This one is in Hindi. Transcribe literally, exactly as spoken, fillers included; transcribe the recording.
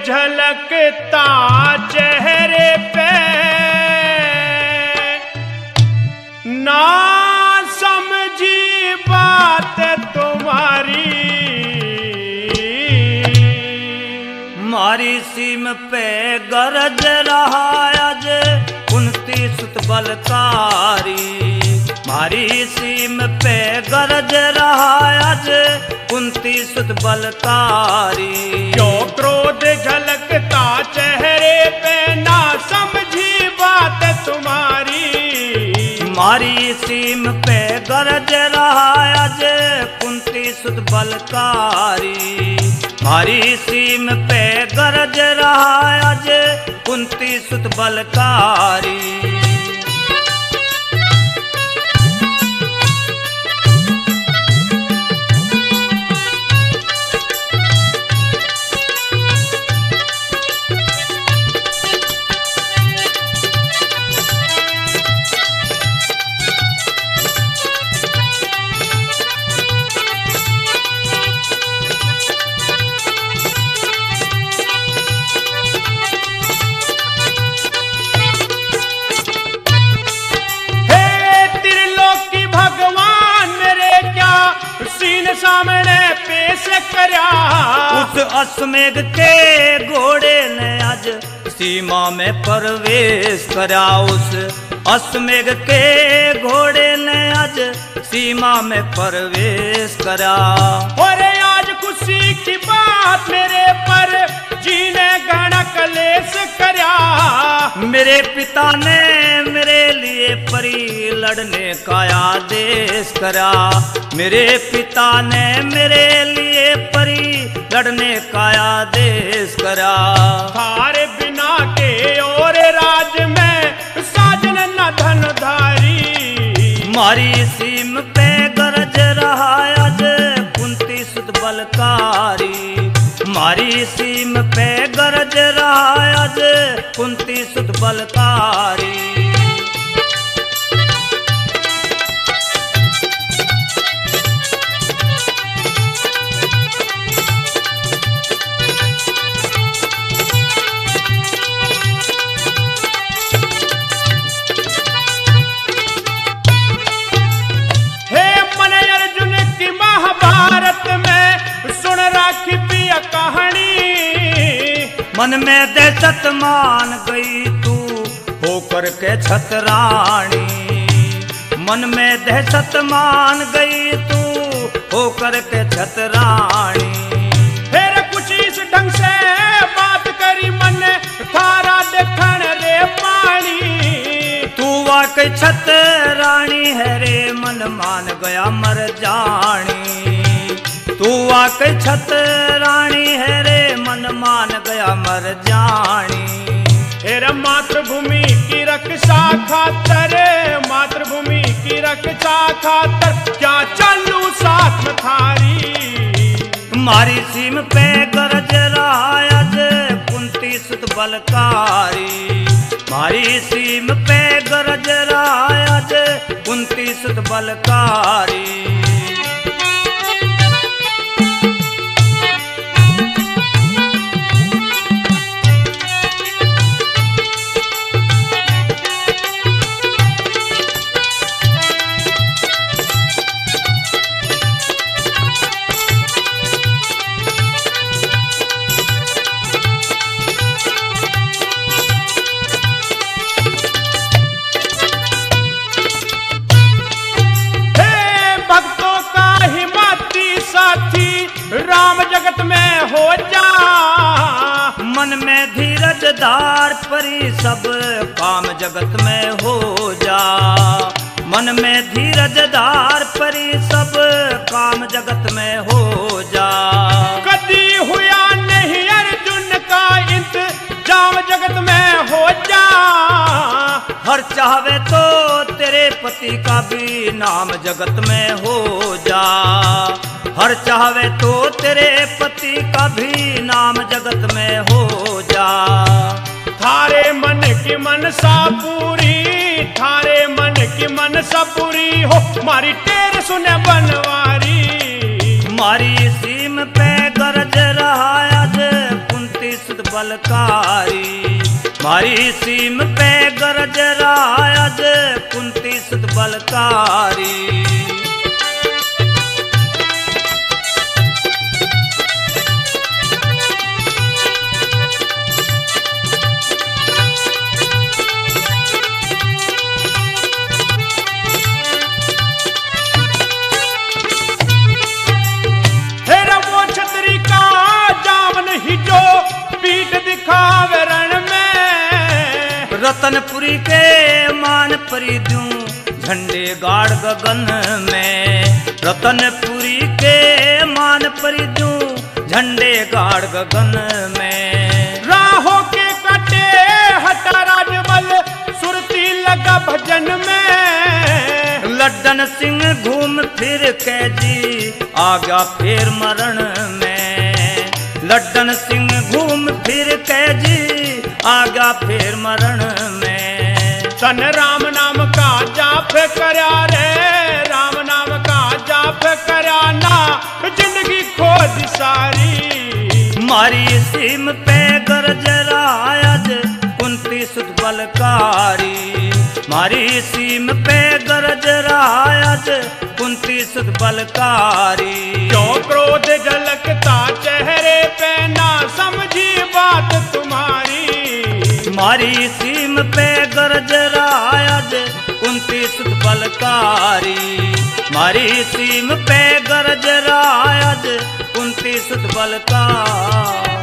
झलकता चेहरे पे ना समझी बात तुम्हारी। मारी सीम पे गरज रहा आज कुंती सुत बलकारी। मारी सीम पे गरज रहा आज कुंती सुत बलकारी। क्यों क्रोध झलकता चेहरे पे ना समझी बात तुम्हारी। मारी सीम पे गरज रहा आज कुंती सुत बलकारी। मारी सीम पे गरज रहा आज कुंती सुत बलकारी। सामने पेश करया उस अश्वमेघ के घोड़े ने आज सीमा में प्रवेश करा। उस अश्वमेघ के घोड़े ने आज सीमा में प्रवेश करा। और आज खुशी की बात मेरे पर जीने गण कलेश करया। मेरे पिता ने मेरे लिए परी लड़ने का आदेश करा। मेरे पिता ने मेरे लिए परी लड़ने का आदेश करा। थारे बिना के और राज में साजन न धनधारी। मारी सीम पे गरज रहा आज कुंती सुत बलकारी। मारी सीम पे गरज रहा आज कुंती सुत बलकारी। मन में दहशत मान गई तू होकर के छतरानी। मन में दहशत मान गई तू होकर के छतरानी। फिर कुछ इस ढंग से बात करी मन थारा देखन रे पानी। तू वाकई छतरानी है रे मन मान गया मर जानी। तू वाकई छतरानी है रे मन मान गया मर जानी। फिर मातृभूमि की रक्षा खातर मातृभूमि की रक्षा खातर क्या चलू साथ में थारी। मारी सीम पे गरज रहा आज कुंती सुत बलकारी। मारी सीम पे गरज रहा आज कुंती सुत बलकारी। राम जगत में हो जा मन में धीरज धार परी सब काम जगत में हो जा। मन में धीरज धार परी सब काम जगत में हो जा। कदी हुआ नहीं अर्जुन का इंतजाम जगत में हो जा। हर चाहवे तो तेरे पति का भी नाम जगत में हो जा। हर चाहवे तो तेरे पति का भी नाम जगत में हो जा। थारे मन की मनसा पूरी थारे मन की मनसा पूरी हो मारी टेर सुने बनवारी। मारी सीम पे गरज रहा आज कुंती सुत बलकारी मारी सीम पे गरज राज कुंती सुत बलकारी। पीठ दिखावे रण में रतनपुरी के मान परी दूं झंडे गाड़ गगन में रतनपुरी के मान परी दूं झंडे गाड़ गगन में। राहों के कटे हटा राजबल सुरती लगा भजन में लड्डन सिंह घूम फिर के जी आ गया फिर मरण में लड्डन सिंह घूम फिर के जी आ गया फिर मरण में। सन राम नाम का जाप करया रे राम नाम का जाप करया ना जिंदगी खोज सारी मारी सीम पे गरज राज कुंती सुत बलकारी मारी सीम पे गरज राज कुंती सुत बलकारी। जो क्रोध झलकता चेहरे पे ना समझी बात तुम्हारी मारी सीम पे गरज राज कुंती सुत बलकारी मारी सीम पे गरज राज कुंती सुत बलकारी।